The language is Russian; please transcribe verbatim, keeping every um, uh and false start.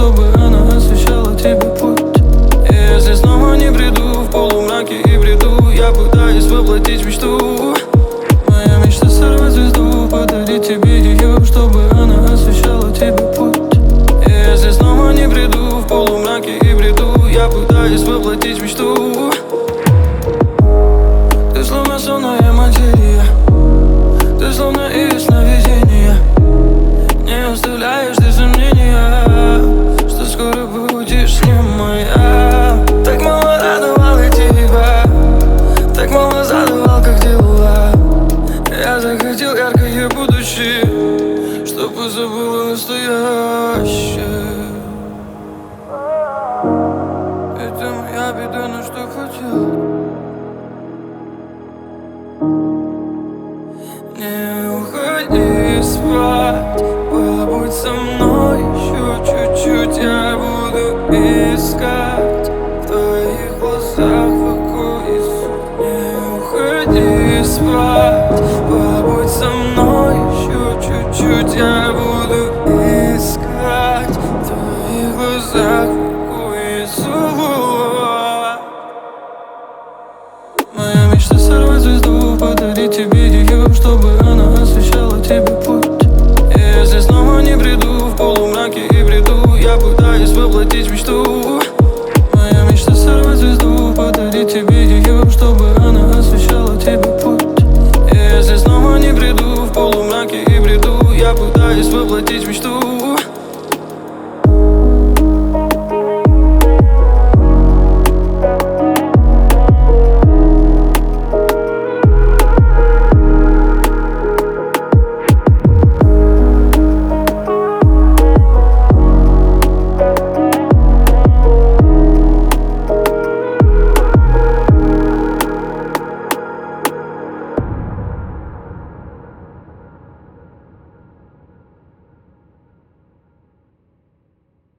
чтобы она освещала тебе путь. И если снова не приду в полумраке и бреду, я пытаюсь воплотить мечту. Моя мечта сорвать звезду, подарить тебе ее, чтобы она освещала тебе путь. И если снова не приду в полумраке и бреду, я пытаюсь воплотить мечту. Ты словно сонная материя, ты словно из сновидения. Не оставляешь ты сомнения, что скоро будешь не моя. Так мало радовал я тебя, так мало задавал, как дела. Я захотел яркое будущее, чтобы забыла настоящее. Это моя беда, но что хотел. Не уходи спать, побудь со мной еще чуть-чуть. Я буду искать в твоих глазах покой и суть. Не уходи спать, побудь со мной еще чуть-чуть. Я буду искать в твоих глазах покой и суть. Моя мечта сорвать звезду, подарить тебе ее, чтобы она освещала тебе путь. И если снова не приду в полумраке и бреду, я пытаюсь воплотить мечту. Моя мечта сорвать звезду, подарить тебе ее, чтобы она освещала тебе путь. И если снова не приду в полумраке и бреду, я пытаюсь воплотить мечту.